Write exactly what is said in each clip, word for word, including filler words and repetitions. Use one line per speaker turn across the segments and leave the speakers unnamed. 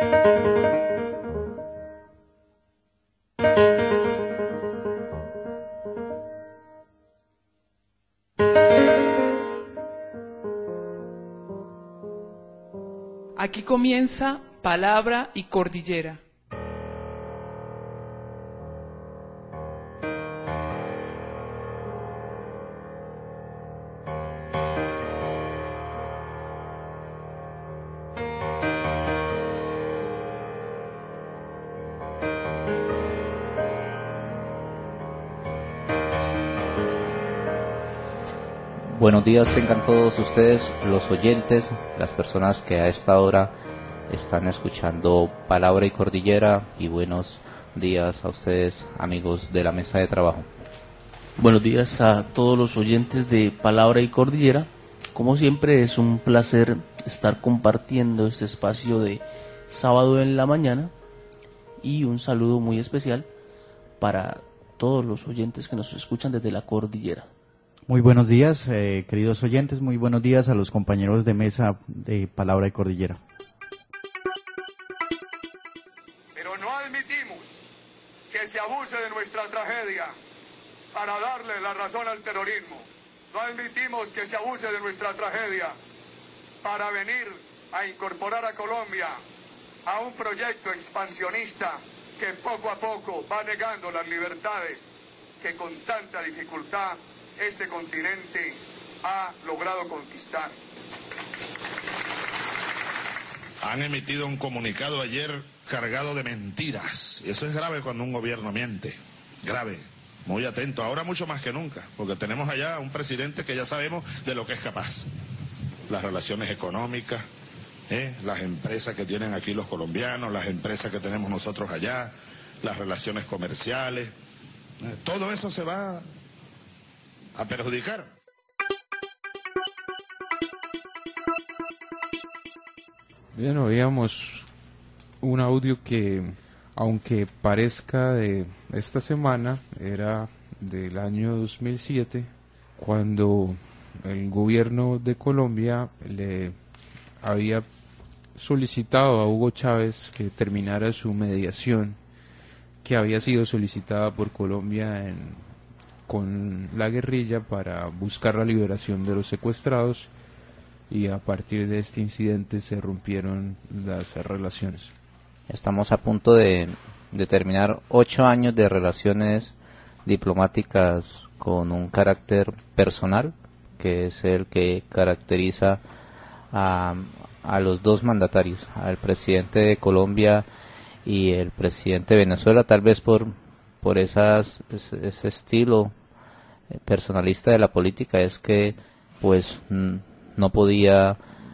Aquí comienza Palabra y Cordillera.
Buenos días tengan todos ustedes, los oyentes, las personas que a esta hora están escuchando Palabra y Cordillera, y buenos días a ustedes, amigos de la mesa de trabajo.
Buenos días a todos los oyentes de Palabra y Cordillera. Como siempre, es un placer estar compartiendo este espacio de sábado en la mañana, y un saludo muy especial para todos los oyentes que nos escuchan desde la Cordillera.
Muy buenos días, eh, queridos oyentes, muy buenos días a los compañeros de mesa de Palabra y Cordillera.
Pero no admitimos que se abuse de nuestra tragedia para darle la razón al terrorismo. No admitimos que se abuse de nuestra tragedia para venir a incorporar a Colombia a un proyecto expansionista que poco a poco va negando las libertades que con tanta dificultad este continente ha logrado conquistar.
Han emitido un comunicado ayer cargado de mentiras. Eso es grave cuando un gobierno miente. Grave. Muy atento. Ahora mucho más que nunca, porque tenemos allá un presidente que ya sabemos de lo que es capaz. Las relaciones económicas, ¿eh? Las empresas que tienen aquí los colombianos, las empresas que tenemos nosotros allá, las relaciones comerciales. ¿eh? Todo eso se va a perjudicar.
Bien, oíamos un audio que, aunque parezca de esta semana, era del año dos mil siete, cuando el gobierno de Colombia le había solicitado a Hugo Chávez que terminara su mediación, que había sido solicitada por Colombia en con la guerrilla para buscar la liberación de los secuestrados, y a partir de este incidente se rompieron las relaciones.
Estamos a punto de, de terminar ocho años de relaciones diplomáticas con un carácter personal, que es el que caracteriza a, a los dos mandatarios, al presidente de Colombia y el presidente de Venezuela, tal vez por por esas, ese, ese estilo personalista de la política, es que pues no podía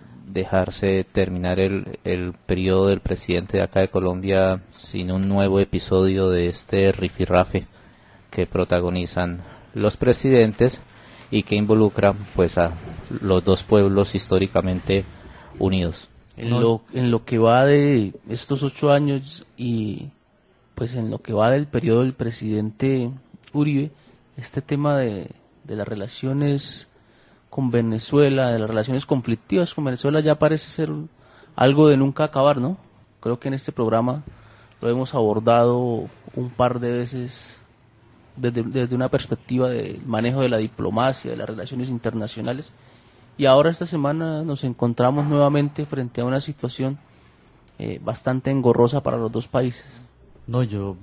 dejarse terminar el, el periodo del presidente de acá de Colombia sin un nuevo episodio de este rifirrafe que protagonizan los presidentes y que involucra pues a los dos pueblos históricamente unidos.
En lo, en lo que va de estos ocho años y pues en lo que va del periodo del presidente Uribe, este tema de, de las relaciones con Venezuela, de las relaciones conflictivas con Venezuela, ya parece ser algo de nunca acabar, ¿no? Creo que en este programa lo hemos abordado un par de veces desde, desde una perspectiva del manejo de la diplomacia, de las relaciones internacionales, y ahora esta semana nos encontramos nuevamente frente a una situación eh, bastante engorrosa para los dos países.
No, yo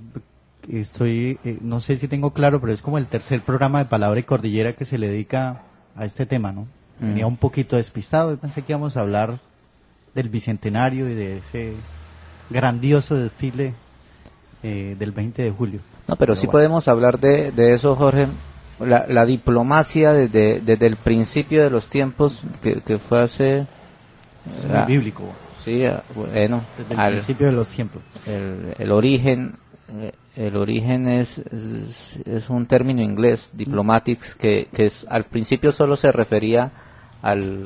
estoy, eh, no sé si tengo claro, pero es como el tercer programa de Palabra y Cordillera que se le dedica a este tema, ¿no? Mm. Venía un poquito despistado, pensé que íbamos a hablar del Bicentenario y de ese grandioso desfile eh, del veinte de julio.
No, pero, pero sí bueno. Podemos hablar de, de eso, Jorge. La, la diplomacia desde, desde el principio de los tiempos, que, que fue hace...
Es muy bíblico.
Sí, bueno,
desde el
al,
principio de los tiempos.
El, el origen, el origen es, es, es un término inglés, diplomatics, que, que es, al principio solo se refería al,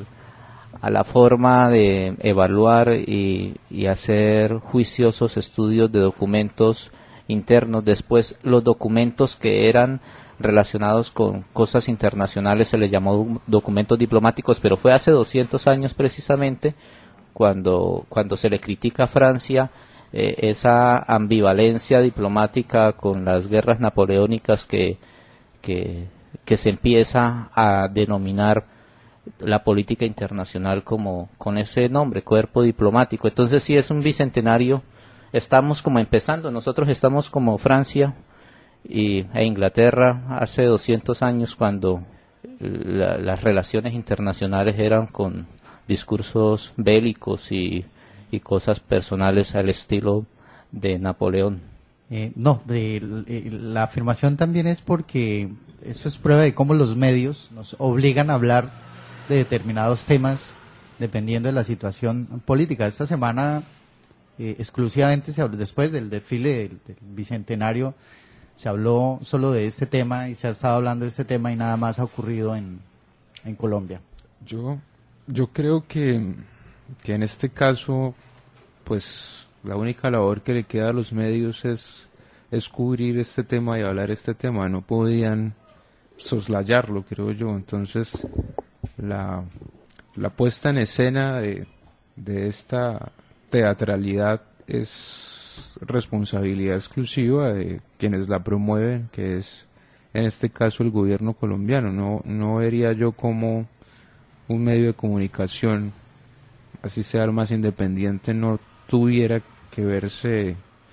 a la forma de evaluar y, y hacer juiciosos estudios de documentos internos. Después, los documentos que eran relacionados con cosas internacionales se les llamó documentos diplomáticos, pero fue hace doscientos años precisamente cuando, cuando se le critica a Francia eh, esa ambivalencia diplomática con las guerras napoleónicas que, que, que se empieza a denominar la política internacional como con ese nombre, cuerpo diplomático. Entonces sí es un bicentenario, estamos como empezando, nosotros estamos como Francia y, e Inglaterra hace doscientos años cuando la, las relaciones internacionales eran con discursos bélicos y, y cosas personales al estilo de Napoleón.
Eh, no, de, de, la afirmación también es porque eso es prueba de cómo los medios nos obligan a hablar de determinados temas dependiendo de la situación política. Esta semana eh, exclusivamente se habló, después del desfile del, del bicentenario, se habló solo de este tema y se ha estado hablando de este tema y nada más ha ocurrido en, en Colombia.
Yo, yo creo que, que en este caso, pues la única labor que le queda a los medios es, es cubrir este tema y hablar este tema. No podían soslayarlo, creo yo. Entonces, la, la puesta en escena de, de esta teatralidad es responsabilidad exclusiva de quienes la promueven, que es en este caso el gobierno colombiano. No, no vería yo como un medio de comunicación, así sea el más independiente, no tuviera que verse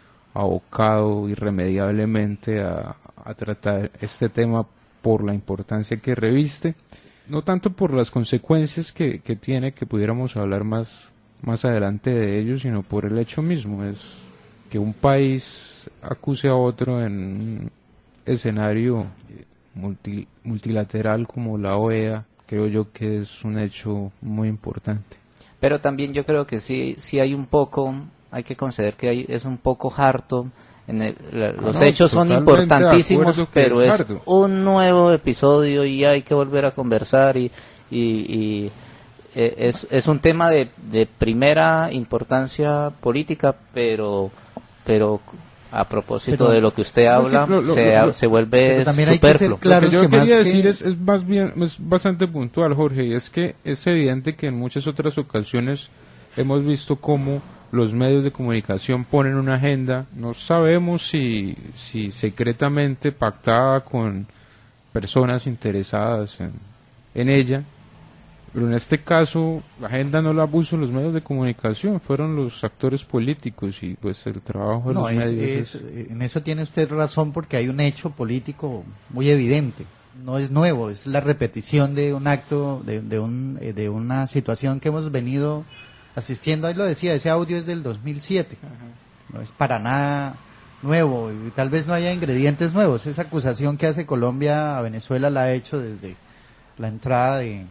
abocado irremediablemente a, a tratar este tema por la importancia que reviste, no tanto por las consecuencias que, que tiene, que pudiéramos hablar más, más adelante de ello, sino por el hecho mismo. Es que un país acuse a otro en un escenario multi, multilateral como la O E A, creo yo que es un hecho muy importante.
Pero también yo creo que sí, sí hay un poco, hay que conceder que hay, es un poco harto. En el, la, los
no,
hechos son importantísimos, pero es,
es
un nuevo episodio y hay que volver a conversar y, y, y eh, es, es un tema de, de primera importancia política, pero pero a propósito pero, de lo que usted habla, no, sí, lo, se, lo, lo, se vuelve superfluo.
Lo que yo que quería decir que... es, es más bien, es bastante puntual, Jorge, y es que es evidente que en muchas otras ocasiones hemos visto cómo los medios de comunicación ponen una agenda, no sabemos si, si secretamente pactada con personas interesadas en, en ella, pero en este caso la agenda no la puso los medios de comunicación, fueron los actores políticos y pues el trabajo de
no,
los
es,
medios.
Es, es... En eso tiene usted razón porque hay un hecho político muy evidente, no es nuevo, es la repetición de un acto, de, de, un, de una situación que hemos venido asistiendo. Ahí lo decía, ese audio es del dos mil siete, uh-huh. No es para nada nuevo y tal vez no haya ingredientes nuevos. Esa acusación que hace Colombia a Venezuela la ha hecho desde la entrada de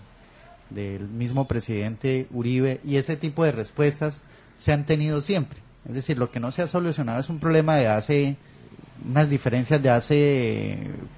del mismo presidente Uribe, y ese tipo de respuestas se han tenido siempre. Es decir, lo que no se ha solucionado es un problema de hace, unas diferencias de hace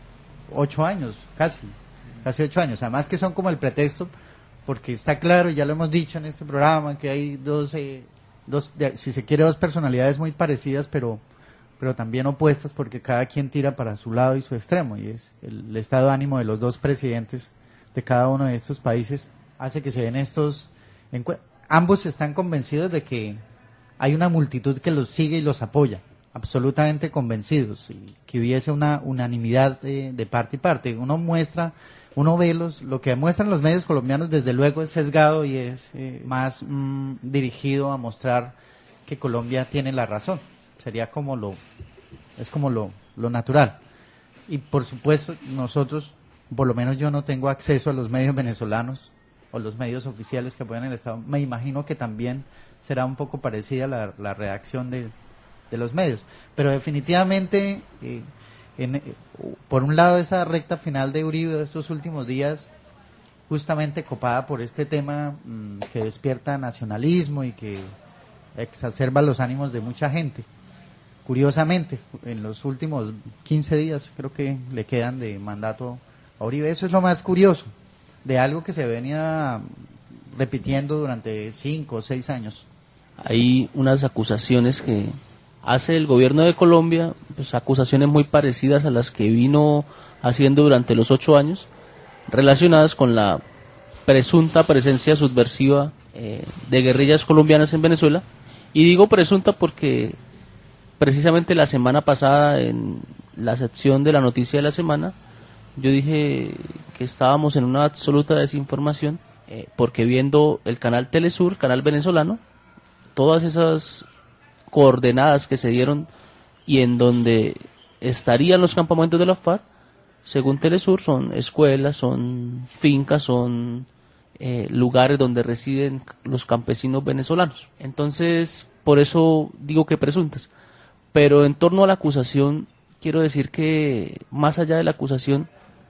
ocho años, casi, casi ocho años, además que son como el pretexto, porque está claro, y ya lo hemos dicho en este programa, que hay dos, eh, dos si se quiere, dos personalidades muy parecidas, pero pero también opuestas, porque cada quien tira para su lado y su extremo, y es el, el estado de ánimo de los dos presidentes de cada uno de estos países hace que se den estos encu- ambos están convencidos de que hay una multitud que los sigue y los apoya, absolutamente convencidos, y que hubiese una unanimidad de, de parte y parte. Uno muestra, uno ve los, lo que muestran los medios colombianos, desde luego es sesgado y es eh, más mmm, dirigido a mostrar que Colombia tiene la razón. Sería como lo, es como lo, lo natural. Y por supuesto nosotros, por lo menos yo no tengo acceso a los medios venezolanos o los medios oficiales que apoyan el Estado. Me imagino que también será un poco parecida la, la reacción de, de los medios. Pero definitivamente, eh, en, eh, por un lado, esa recta final de Uribe de estos últimos días, justamente copada por este tema mmm, que despierta nacionalismo y que exacerba los ánimos de mucha gente. Curiosamente, en los últimos quince días creo que le quedan de mandato a Uribe. Eso es lo más curioso de algo que se venía repitiendo durante cinco o seis años.
Hay unas acusaciones que hace el gobierno de Colombia, pues acusaciones muy parecidas a las que vino haciendo durante los ocho años, relacionadas con la presunta presencia subversiva eh, de guerrillas colombianas en Venezuela. Y digo presunta porque precisamente la semana pasada, en la sección de la noticia de la semana, yo dije que estábamos en una absoluta desinformación, eh, porque viendo el canal Telesur, canal venezolano, todas esas coordenadas que se dieron y en donde estarían los campamentos de la FARC, según Telesur, son escuelas, son fincas, son eh, lugares donde residen los campesinos venezolanos. Entonces, por eso digo que presuntas. Pero en torno a la acusación, quiero decir que más allá de la acusación,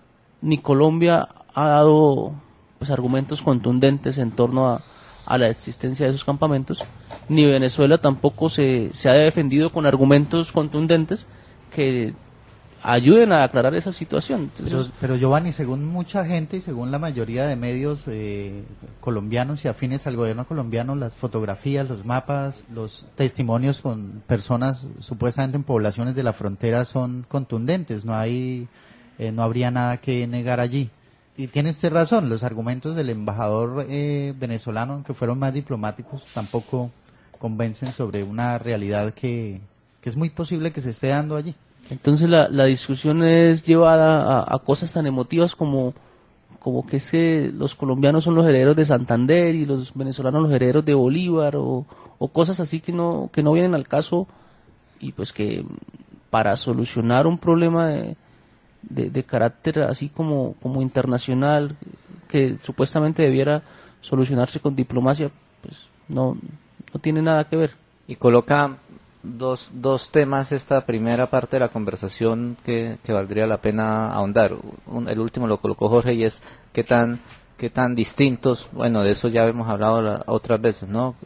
ni Colombia ha dado pues, argumentos contundentes en torno a, a la existencia de esos campamentos, ni Venezuela tampoco se, se ha defendido con argumentos contundentes que ayuden a aclarar esa situación. Entonces,
pero, pero Giovanni, según mucha gente y según la mayoría de medios eh, colombianos y afines al gobierno colombiano, las fotografías, los mapas, los testimonios con personas supuestamente en poblaciones de la frontera son contundentes, no hay, eh, no habría nada que negar allí. Y tiene usted razón, los argumentos del embajador eh, venezolano, aunque fueron más diplomáticos, tampoco convencen sobre una realidad que, que es muy posible que se esté dando allí.
Entonces la, la discusión es llevada a, a cosas tan emotivas como, como que es que los colombianos son los herederos de Santander y los venezolanos los herederos de Bolívar o, o cosas así que no, que no vienen al caso, y pues que para solucionar un problema de, de, de carácter así como, como internacional que supuestamente debiera solucionarse con diplomacia, pues no, no tiene nada que ver.
Y coloca dos, dos temas esta primera parte de la conversación que, que valdría la pena ahondar. Un, el último lo colocó Jorge y es qué tan qué tan distintos, bueno, de eso ya hemos hablado la, otras veces, ¿no?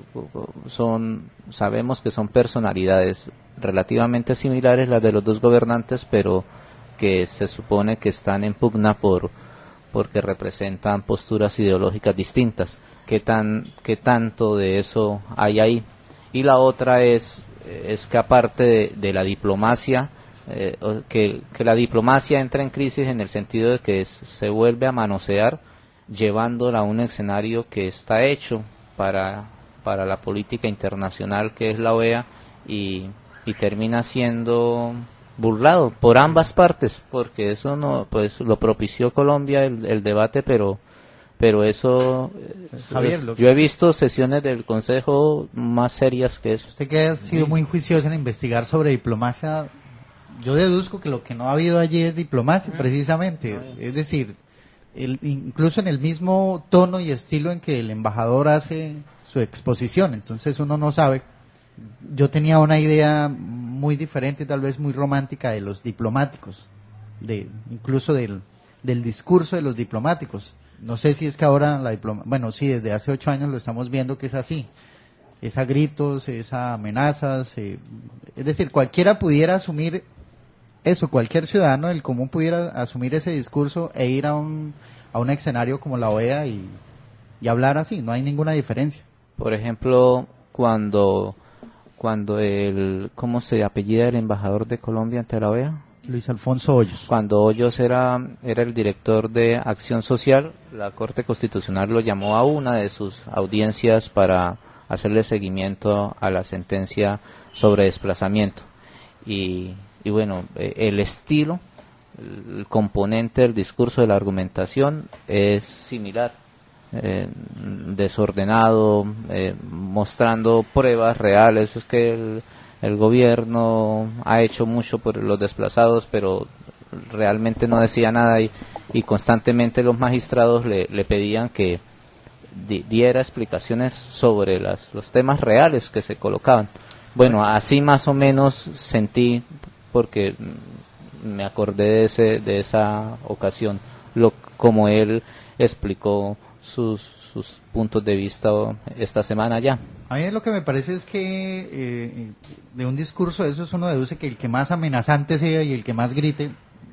Son, sabemos que son personalidades relativamente similares las de los dos gobernantes, pero que se supone que están en pugna por porque representan posturas ideológicas distintas. ¿Qué tan qué tanto de eso hay ahí? Y la otra es es que aparte de, de la diplomacia, eh, que, que la diplomacia entra en crisis en el sentido de que es, se vuelve a manosear, llevándola a un escenario que está hecho para, para la política internacional, que es la O E A, y, y termina siendo burlado por ambas partes, porque eso no, pues lo propició Colombia el, el debate, pero pero eso,
Javier,
yo he visto sesiones del Consejo más serias que eso.
Usted que ha sido muy juicioso en investigar sobre diplomacia, yo deduzco que lo que no ha habido allí es diplomacia, precisamente. Es decir, el, incluso en el mismo tono y estilo en que el embajador hace su exposición, entonces uno no sabe. Yo tenía una idea muy diferente, tal vez muy romántica, de los diplomáticos, de incluso del, del discurso de los diplomáticos. No sé si es que ahora la diploma, bueno, sí, desde hace ocho años lo estamos viendo que es así. Es a gritos, es a amenazas. Eh, es decir, cualquiera pudiera asumir eso, cualquier ciudadano del común pudiera asumir ese discurso e ir a un, a un escenario como la O E A y, y hablar así, no hay ninguna diferencia.
Por ejemplo, cuando, cuando el, ¿cómo se apellida el embajador de Colombia ante la O E A?
Luis Alfonso Hoyos.
Cuando Hoyos era, era el director de Acción Social, la Corte Constitucional lo llamó a una de sus audiencias para hacerle seguimiento a la sentencia sobre desplazamiento. Y, y bueno, el estilo, el componente del discurso de la argumentación es similar, eh, desordenado, eh, mostrando pruebas reales. Es que el El gobierno ha hecho mucho por los desplazados, pero realmente no decía nada y, y constantemente los magistrados le, le pedían que di, diera explicaciones sobre las, los temas reales que se colocaban. Bueno, así más o menos sentí, porque me acordé de, ese, de esa ocasión, lo como él explicó sus, sus puntos de vista esta semana ya.
A mí lo que me parece es que eh, de un discurso de esos uno deduce que el que más amenazante sea y el que más grite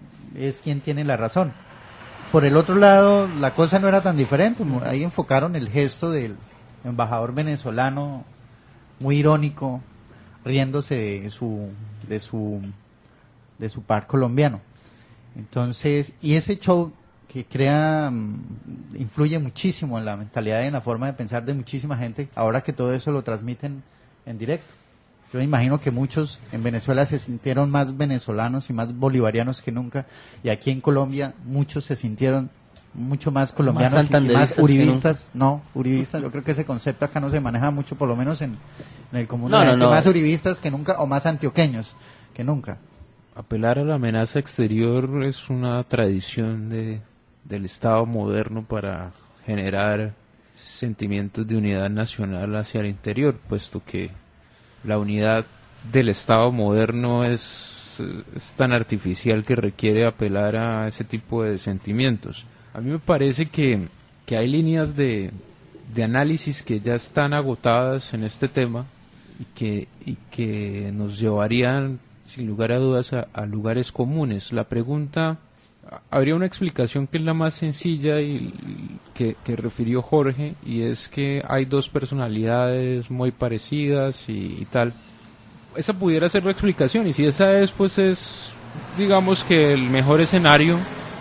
es quien tiene la razón. Por el otro lado, la cosa no era tan diferente. Ahí enfocaron el gesto del embajador venezolano, muy irónico, riéndose de su de su de su par colombiano. Entonces, y ese show que crea, influye muchísimo en la mentalidad y en la forma de pensar de muchísima gente, ahora que todo eso lo transmiten en directo. Yo me imagino que muchos en Venezuela se sintieron más venezolanos y más bolivarianos que nunca, y aquí en Colombia muchos se sintieron mucho más colombianos
más
y más uribistas. No, uribistas, yo creo que ese concepto acá no se maneja mucho, por lo menos en, en el común,
no, no, no.
más uribistas que nunca, o más antioqueños que nunca.
Apelar a la amenaza exterior es una tradición de, del Estado moderno para generar sentimientos de unidad nacional hacia el interior, puesto que la unidad del Estado moderno es, es tan artificial que requiere apelar a ese tipo de sentimientos. A mí me parece que, que hay líneas de, de análisis que ya están agotadas en este tema y que, y que nos llevarían sin lugar a dudas a, a lugares comunes. La pregunta, habría una explicación que es la más sencilla y, y que, que refirió Jorge, y es que hay dos personalidades muy parecidas y, y tal. Esa pudiera ser la explicación, y si esa es, pues es, digamos que el mejor escenario,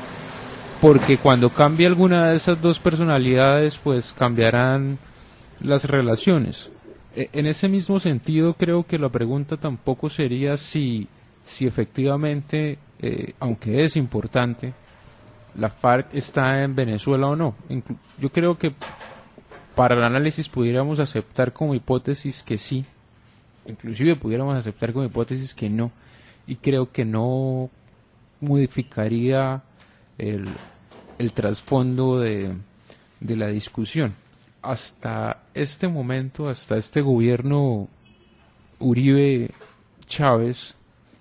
porque cuando cambie alguna de esas dos personalidades, pues cambiarán las relaciones. En ese mismo sentido, creo que la pregunta tampoco sería si, si efectivamente, eh, aunque es importante, la FARC está en Venezuela o no. Inclu- yo creo que para el análisis pudiéramos aceptar como hipótesis que sí, inclusive pudiéramos aceptar como hipótesis que no, y creo que no modificaría el, el trasfondo de, de la discusión. Hasta este momento, hasta este gobierno Uribe Chávez,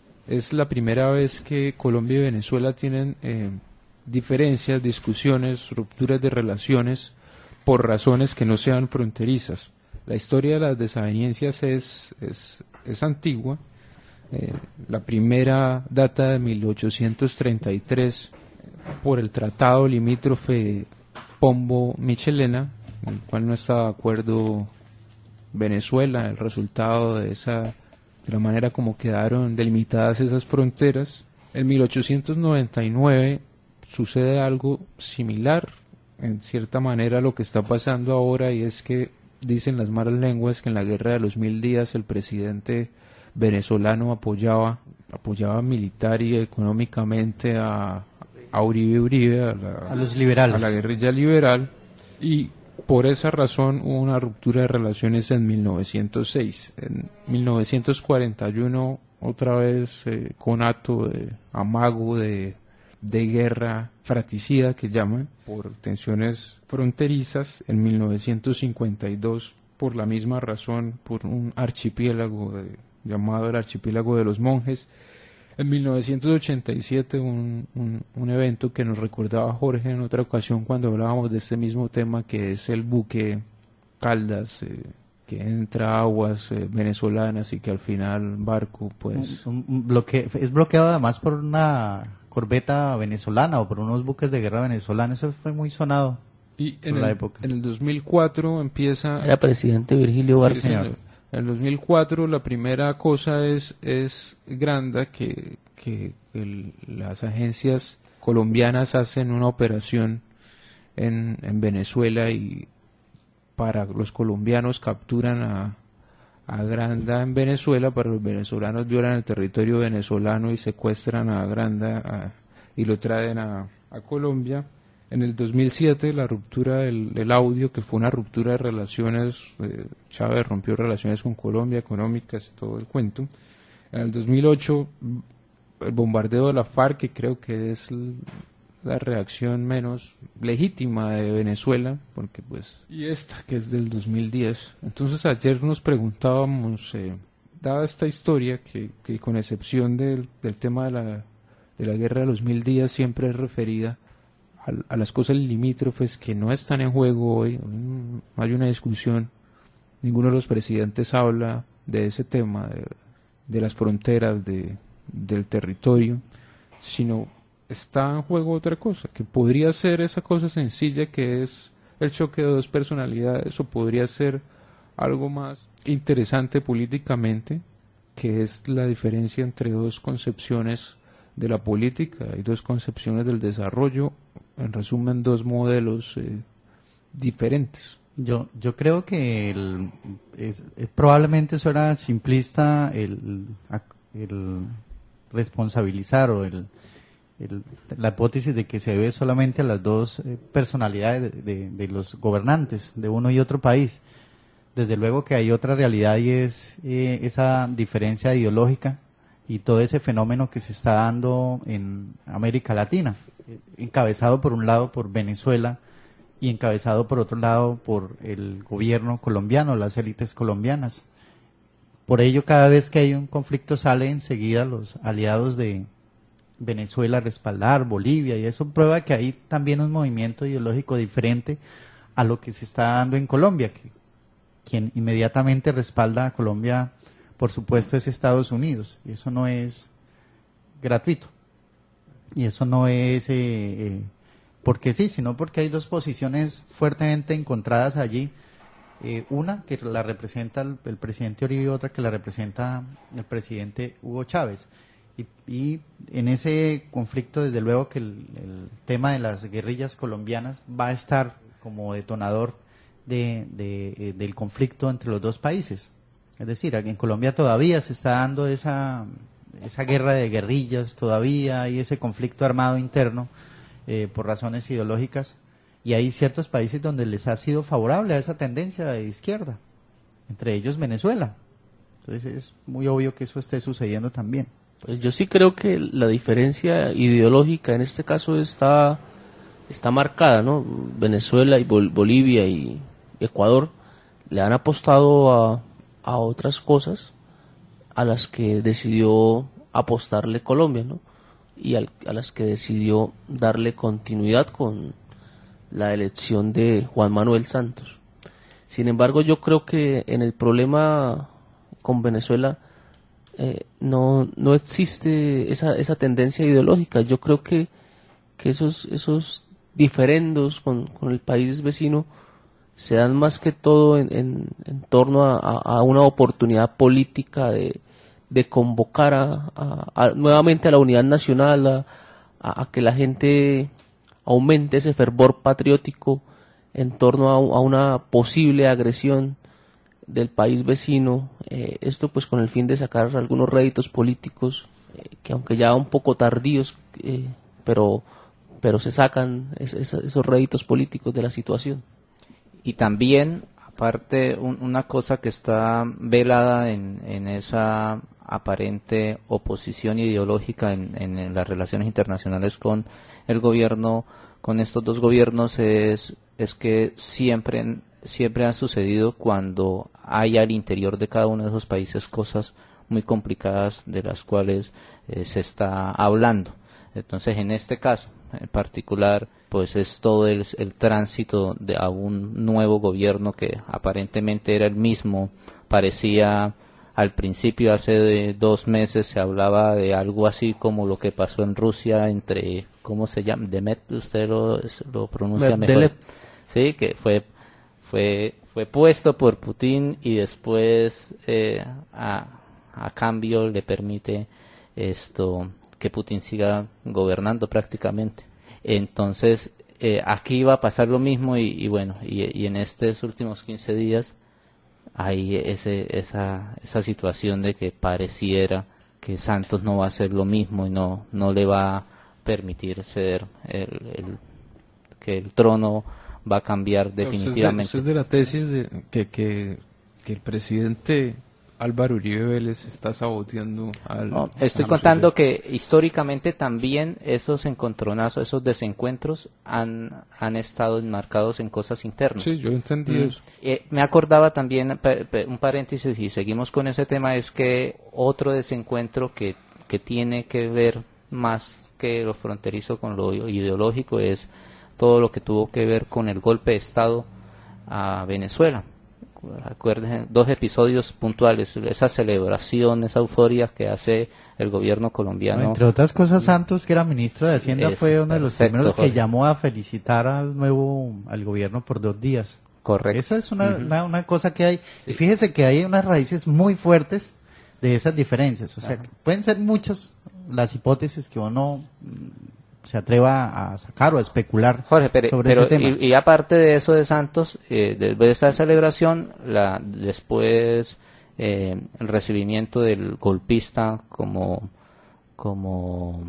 es la primera vez que Colombia y Venezuela tienen eh, diferencias, discusiones, rupturas de relaciones por razones que no sean fronterizas. La historia de las desavenencias es, es, es antigua. Eh, la primera data de mil ochocientos treinta y tres por el tratado limítrofe Pombo-Michelena, en el cual no estaba de acuerdo Venezuela, el resultado de esa, de la manera como quedaron delimitadas esas fronteras. En mil ochocientos noventa y nueve sucede algo similar, en cierta manera, a lo que está pasando ahora, y es que dicen las malas lenguas que en la guerra de los mil días el presidente venezolano apoyaba, apoyaba militar y económicamente a, a Uribe Uribe, a, la,
a los liberales,
a la guerrilla liberal, y por esa razón hubo una ruptura de relaciones en mil novecientos seis. En mil novecientos cuarenta y uno, otra vez eh, conato de amago de, de guerra fratricida, que llaman, por tensiones fronterizas. En mil novecientos cincuenta y dos, por la misma razón, por un archipiélago de, llamado el Archipiélago de los Monjes. En mil novecientos ochenta y siete, un, un, un evento que nos recordaba Jorge en otra ocasión cuando hablábamos de este mismo tema, que es el buque Caldas, eh, que entra a aguas eh, venezolanas y que al final barco, pues...
Un, un bloque, es bloqueado además por una corbeta venezolana o por unos buques de guerra venezolanos. Eso fue muy sonado
y en
por la
el,
época.
En el dos mil cuatro empieza...
Era presidente Virgilio Barca.
Sí, señor. En el dos mil cuatro la primera cosa es, es grande que, que el, las agencias colombianas hacen una operación en, en Venezuela, y para los colombianos capturan a, a Granda en Venezuela, para los venezolanos violan el territorio venezolano y secuestran a Granda a, y lo traen a, a Colombia. En el dos mil siete, la ruptura del, del audio, que fue una ruptura de relaciones, eh, Chávez rompió relaciones con Colombia, económicas y todo el cuento. En el dos mil ocho, el bombardeo de la FARC, que creo que es la reacción menos legítima de Venezuela, porque pues... Y esta, que es del dos mil diez. Entonces ayer nos preguntábamos, eh, dada esta historia, que, que con excepción del, del tema de la, de la guerra de los mil días, siempre es referida a las cosas limítrofes que no están en juego hoy, no hay una discusión, ninguno de los presidentes habla de ese tema, de, de las fronteras, de, del territorio, sino está en juego otra cosa, que podría ser esa cosa sencilla que es el choque de dos personalidades, o podría ser algo más interesante políticamente, que es la diferencia entre dos concepciones de la política. Hay dos concepciones del desarrollo, en resumen, dos modelos eh, diferentes.
Yo, yo creo que el, es, es, probablemente eso era simplista el, el responsabilizar o el, el, la hipótesis de que se debe solamente a las dos eh, personalidades de, de, de los gobernantes de uno y otro país. Desde luego que hay otra realidad y es eh, esa diferencia ideológica y todo ese fenómeno que se está dando en América Latina, eh, encabezado por un lado por Venezuela y encabezado por otro lado por el gobierno colombiano, las élites colombianas. Por ello, cada vez que hay un conflicto sale enseguida los aliados de Venezuela a respaldar, Bolivia, y eso prueba que hay también un movimiento ideológico diferente a lo que se está dando en Colombia, que quien inmediatamente respalda a Colombia, por supuesto, es Estados Unidos, y eso no es gratuito, y eso no es... Eh, eh, porque sí, sino porque hay dos posiciones fuertemente encontradas allí, eh, una que la representa el, el presidente Uribe y otra que la representa el presidente Hugo Chávez, y, y en ese conflicto desde luego que el, el tema de las guerrillas colombianas va a estar como detonador de, de, eh, del conflicto entre los dos países. Es decir, en Colombia todavía se está dando esa, esa guerra de guerrillas, todavía hay ese conflicto armado interno, Eh, por razones ideológicas, y hay ciertos países donde les ha sido favorable a esa tendencia de izquierda, entre ellos Venezuela. Entonces es muy obvio que eso esté sucediendo también.
Pues yo sí creo que la diferencia ideológica en este caso está está marcada, ¿no? Venezuela y Bol- Bolivia y Ecuador le han apostado a, a otras cosas a las que decidió apostarle Colombia, ¿no? Y al, a las que decidió darle continuidad con la elección de Juan Manuel Santos. Sin embargo, yo creo que en el problema con Venezuela eh, no no existe esa esa tendencia ideológica. Yo creo que, que esos esos diferendos con, con el país vecino se dan más que todo en, en, en torno a, a una oportunidad política de de convocar a, a, a, nuevamente a la unidad nacional, a, a, a que la gente aumente ese fervor patriótico en torno a, a una posible agresión del país vecino, eh, esto pues con el fin de sacar algunos réditos políticos, eh, que aunque ya un poco tardíos, eh, pero, pero se sacan es, es, esos réditos políticos de la situación.
Y también, aparte, un, una cosa que está velada en, en esa aparente oposición ideológica en, en, en las relaciones internacionales con el gobierno, con estos dos gobiernos, es, es que siempre, siempre ha sucedido cuando hay al interior de cada uno de esos países cosas muy complicadas de las cuales eh, se está hablando. Entonces, en este caso en particular, pues es todo el, el tránsito de a un nuevo gobierno que aparentemente era el mismo, parecía al principio, hace de dos meses se hablaba de algo así como lo que pasó en Rusia entre, ¿cómo se llama? Demet, usted lo, lo pronuncia mejor.
Delep.
Sí, que fue fue fue puesto por Putin y después eh, a, a cambio le permite esto que Putin siga gobernando prácticamente. Entonces eh, aquí va a pasar lo mismo y, y bueno, y, y en estos últimos quince días hay ese, esa, esa situación de que pareciera que Santos no va a hacer lo mismo y no, no le va a permitir ceder el, el, que el trono va a cambiar definitivamente.
Usted es de, usted es de la tesis de que, que, que el presidente Álvaro Uribe Vélez está saboteando al...
No, estoy
a
contando
los...
que históricamente también esos encontronazos, esos desencuentros han, han estado enmarcados en cosas internas.
Sí, yo entendí
Mm.
eso.
Eh, me acordaba también, pe- pe- un paréntesis y seguimos con ese tema, es que otro desencuentro que, que tiene que ver más que lo fronterizo con lo ideológico es todo lo que tuvo que ver con el golpe de Estado a Venezuela. Acuérdense, dos episodios puntuales, esa celebración, esa euforia que hace el gobierno colombiano.
No, entre otras cosas, Santos, que era ministro de Hacienda,
Es
fue uno de los
perfecto,
primeros que
Jorge.
llamó a felicitar al nuevo, al gobierno por dos días.
Correcto.
Eso es una,
Ujú.
una, una cosa que hay.
Sí.
Y fíjese que hay unas raíces muy fuertes de esas diferencias. O sea,
Ajá.
que pueden ser muchas las hipótesis que uno mm, se atreva a sacar o a especular
Jorge, pero,
sobre
pero
ese tema.
Y, y aparte de eso de Santos, eh, de esa celebración, la, después eh, el recibimiento del golpista como como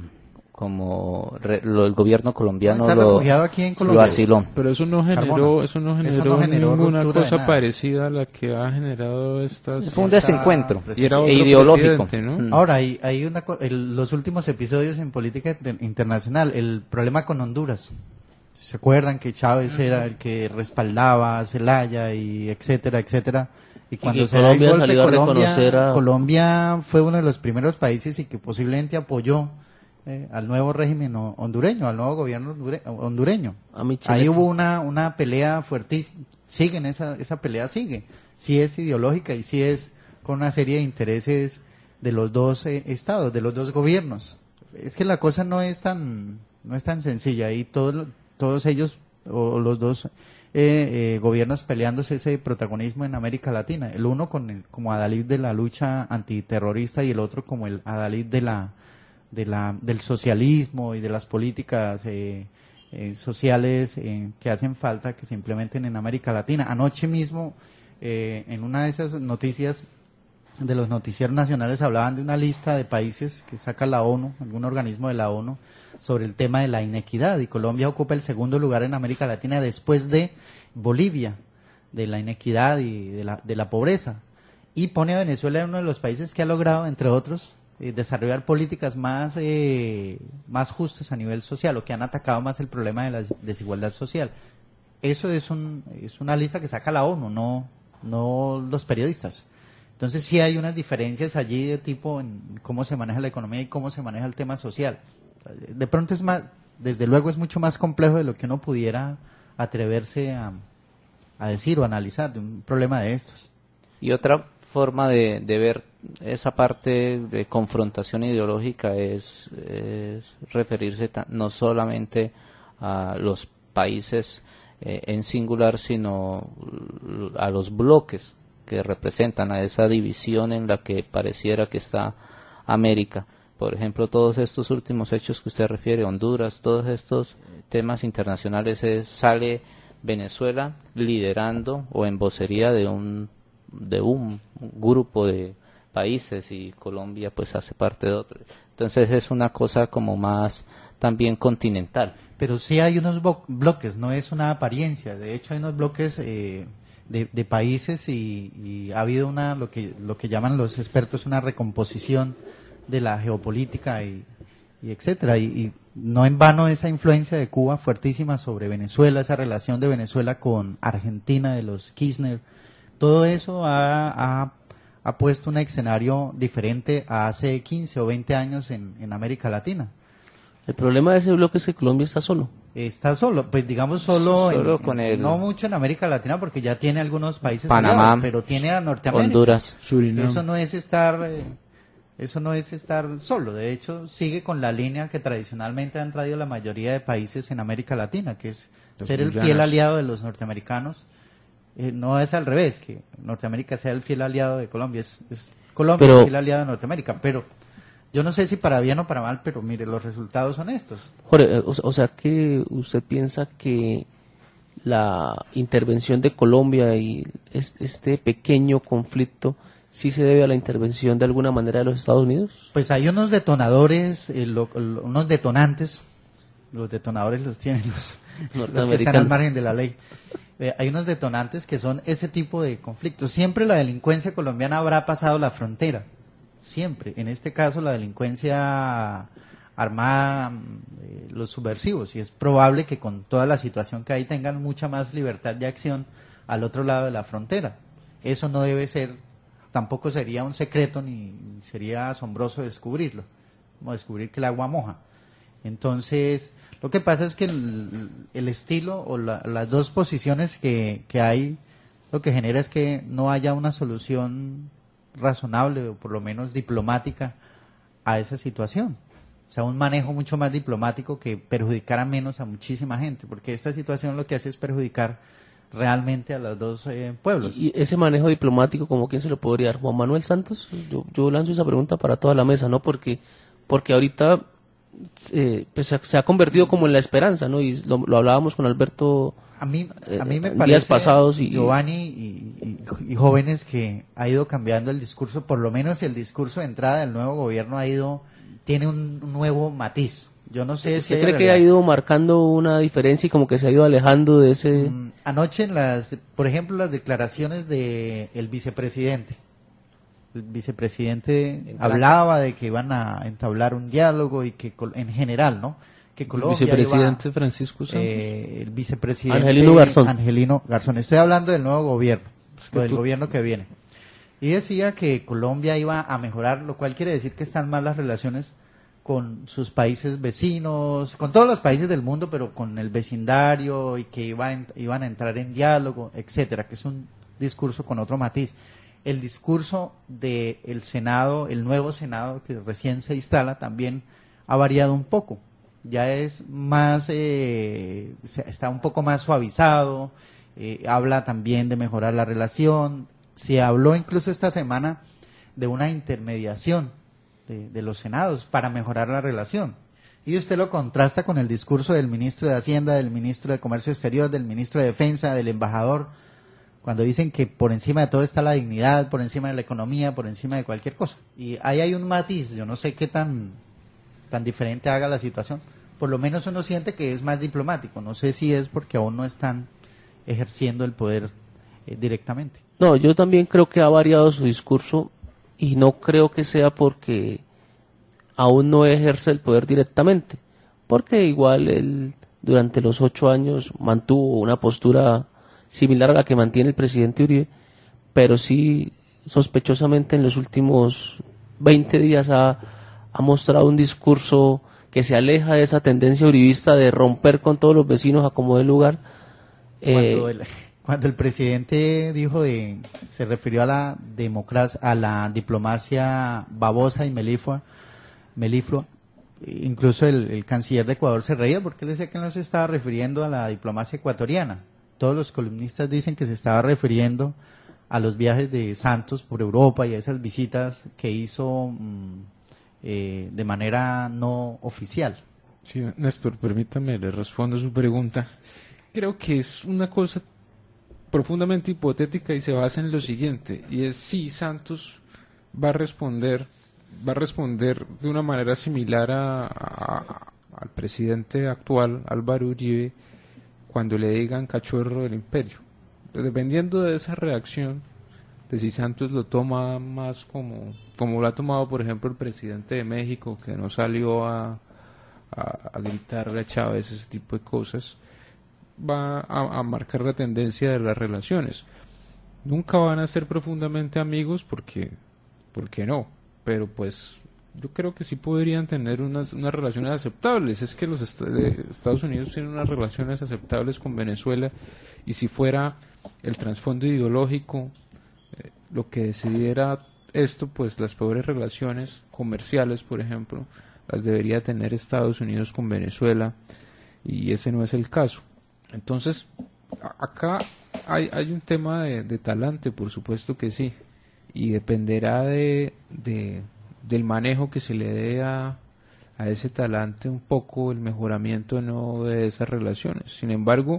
como re, lo, el gobierno colombiano
Está
lo,
refugiado aquí en
lo
Colombia.
asiló.
Pero eso no generó,
Carmona.
eso no
Eso
generó,
no generó
ninguna
ruptura de
cosa
nada.
parecida a la que ha generado estas...
Fue un
Esta
desencuentro
presidencia.
Y era otro
ideológico.
presidente, ¿no?
Mm.
Ahora, hay, hay una, co- el- los últimos episodios en política inter- internacional, el problema con Honduras. ¿Se acuerdan que Chávez era el que respaldaba a Zelaya y etcétera, etcétera? Y cuando
que
se da el
Colombia
golpe,
salió a
Colombia,
reconocer a-
Colombia fue uno de los primeros países y que posiblemente apoyó eh, al nuevo régimen ho- hondureño, al nuevo gobierno hondure- hondureño.
A mi
Ahí
chaleco.
hubo una, una pelea fuertísima. Siguen, esa, esa pelea sigue. Sí es ideológica y sí es con una serie de intereses de los dos eh, estados, de los dos gobiernos. Es que la cosa no es tan, no es tan sencilla. Y todos, todos ellos, o los dos eh, eh, gobiernos peleándose ese protagonismo en América Latina. El uno con el, como adalid de la lucha antiterrorista y el otro como el adalid de la, de la, del socialismo y de las políticas eh, eh, sociales eh, que hacen falta que se implementen en América Latina. Anoche mismo, eh, en una de esas noticias de los noticieros nacionales, hablaban de una lista de países que saca la ONU, algún organismo de la ONU, sobre el tema de la inequidad, y Colombia ocupa el segundo lugar en América Latina después de Bolivia, de la inequidad y de la, de la pobreza, y pone a Venezuela en uno de los países que ha logrado, entre otros, eh, desarrollar políticas más, eh, más justas a nivel social, o que han atacado más el problema de la desigualdad social. Eso es, un, es una lista que saca la ONU, no, no los periodistas. Entonces sí hay unas diferencias allí de tipo en cómo se maneja la economía y cómo se maneja el tema social. De pronto es más, desde luego es mucho más complejo de lo que uno pudiera atreverse a, a decir o analizar de un problema de estos.
Y otra forma de, de ver esa parte de confrontación ideológica es, es referirse ta- no solamente a los países eh, en singular, sino l- a los bloques que representan a esa división en la que pareciera que está América. Por ejemplo, todos estos últimos hechos que usted refiere, Honduras, todos estos temas internacionales, es, sale Venezuela liderando o en vocería de un de un grupo de países y Colombia pues hace parte de otro. Entonces es una cosa como más también continental.
Pero sí hay unos bo- bloques, no es una apariencia. De hecho hay unos bloques eh, de, de países y, y ha habido una, lo que, lo que llaman los expertos, una recomposición de la geopolítica y, y etcétera. Y, y no en vano esa influencia de Cuba fuertísima sobre Venezuela, esa relación de Venezuela con Argentina, de los Kirchner, todo eso ha, ha, ha puesto un escenario diferente a hace quince o veinte años en, en América Latina.
El problema de ese bloque es que Colombia está solo.
Está solo, pues digamos solo,
Solo
en-
con
en-
el-
no mucho en América Latina porque ya tiene algunos países
Panamá,
aliados, pero tiene a Norteamérica.
Honduras.
Surinam.
Eso no es estar, eh, eso no es estar solo. De hecho, sigue con la línea que tradicionalmente han traído la mayoría de países en América Latina, que es
Los
ser el
villanos.
fiel aliado de los norteamericanos. Eh, no es al revés, que Norteamérica sea el fiel aliado de Colombia. Es, es Colombia
Pero-
el fiel aliado de Norteamérica, pero yo no sé si para bien o para mal, pero mire, los resultados son estos.
Jorge, eh, o, o sea que usted piensa que la intervención de Colombia y es- este pequeño conflicto sí se debe a la intervención de alguna manera de los Estados Unidos.
Pues hay unos detonadores, eh, lo- lo- unos detonantes, los detonadores los tienen los, los que están al
Norteamericanos.
margen de la ley. Eh, hay unos detonantes que son ese tipo de conflictos. Siempre la delincuencia colombiana habrá pasado la frontera, siempre. En este caso la delincuencia armada, mm, eh, los subversivos, y es probable que con toda la situación que hay tengan mucha más libertad de acción al otro lado de la frontera. Eso no debe ser, tampoco sería un secreto ni sería asombroso descubrirlo, como descubrir que el agua moja. Entonces, lo que pasa es que el, el estilo o la- las dos posiciones que, que hay, lo que genera es que no haya una solución razonable o por lo menos diplomática a esa situación. O sea, un manejo mucho más diplomático que perjudicara menos a muchísima gente, porque esta situación lo que hace es perjudicar realmente a los dos eh, pueblos.
Y ese manejo diplomático, ¿como quién se lo podría dar? ¿Juan Manuel Santos? Yo, yo lanzo esa pregunta para toda la mesa, ¿no? Porque, porque ahorita eh, pues se, se ha convertido como en la esperanza, ¿no? Y lo, lo hablábamos con Alberto
A mí, a mí me
eh,
parece,
días pasados y
Giovanni y, y- y jóvenes, que ha ido cambiando el discurso, por lo menos el discurso de entrada del nuevo gobierno ha ido, tiene un nuevo matiz. Yo no sé si
¿Usted
hay
cree que ha
realidad.
ido marcando una diferencia y como que se ha ido alejando de ese...
Mm, Anoche, en las, por ejemplo, las declaraciones de el vicepresidente. El vicepresidente hablaba de que iban a entablar un diálogo y que col- en general, ¿no? Que Colombia
Vicepresidente
iba,
Francisco Santos.
eh, el vicepresidente
Angelino Garzón.
Angelino Garzón. Estoy hablando del nuevo gobierno,
que
o del
tú-
gobierno que viene. Y decía que Colombia iba a mejorar, lo cual quiere decir que están mal las relaciones con sus países vecinos, con todos los países del mundo, pero con el vecindario, y que iba en- iban a entrar en diálogo, etcétera, que es un discurso con otro matiz. El discurso del Senado, el nuevo Senado que recién se instala, también ha variado un poco. Ya es más, eh, se- está un poco más suavizado, eh, habla también de mejorar la relación. Se habló incluso esta semana de una intermediación de, de los senados para mejorar la relación. Y usted lo contrasta con el discurso del ministro de Hacienda, del ministro de Comercio Exterior, del ministro de Defensa, del embajador, cuando dicen que por encima de todo está la dignidad, por encima de la economía, por encima de cualquier cosa. Y ahí hay un matiz, yo no sé qué tan, tan diferente haga la situación. Por lo menos uno siente que es más diplomático. No sé si es porque aún no están ejerciendo el poder eh, directamente.
No, yo también creo que ha variado su discurso y no creo que sea porque aún no ejerce el poder directamente, porque igual él durante los ocho años mantuvo una postura similar a la que mantiene el presidente Uribe, pero sí sospechosamente en los últimos veinte días ha, ha mostrado un discurso que se aleja de esa tendencia uribista de romper con todos los vecinos a como dé lugar.
Cuando
Eh,
el, cuando el presidente dijo de, se refirió a la democracia, a la diplomacia babosa y meliflua, meliflua, incluso el, el canciller de Ecuador se reía porque él decía que no se estaba refiriendo a la diplomacia ecuatoriana. Todos los columnistas dicen que se estaba refiriendo a los viajes de Santos por Europa y a esas visitas que hizo mm, eh, de manera no oficial.
Sí, Néstor, permítame, le respondo su pregunta. Creo que es una cosa profundamente hipotética y se basa en lo siguiente, y es si Santos va a responder, va a responder de una manera similar a, a- al presidente actual, Álvaro Uribe, cuando le digan cachorro del imperio. Entonces, dependiendo de esa reacción, de si Santos lo toma más como, como lo ha tomado, por ejemplo, el presidente de México, que no salió a, a, a gritarle a Chávez, ese tipo de cosas, va a, a marcar la tendencia de las relaciones. Nunca van a ser profundamente amigos porque, porque no, pero pues yo creo que sí podrían tener unas, unas relaciones aceptables. Es que los est- de Estados Unidos tienen unas relaciones aceptables con Venezuela, y si fuera el trasfondo ideológico eh, lo que decidiera esto, pues las peores relaciones comerciales, por ejemplo, las debería tener Estados Unidos con Venezuela, y ese no es el caso. Entonces, a- acá hay, hay un tema de, de talante, por supuesto que sí, y dependerá de, de- del manejo que se le dé a, a ese talante un poco el mejoramiento no de esas relaciones. Sin embargo,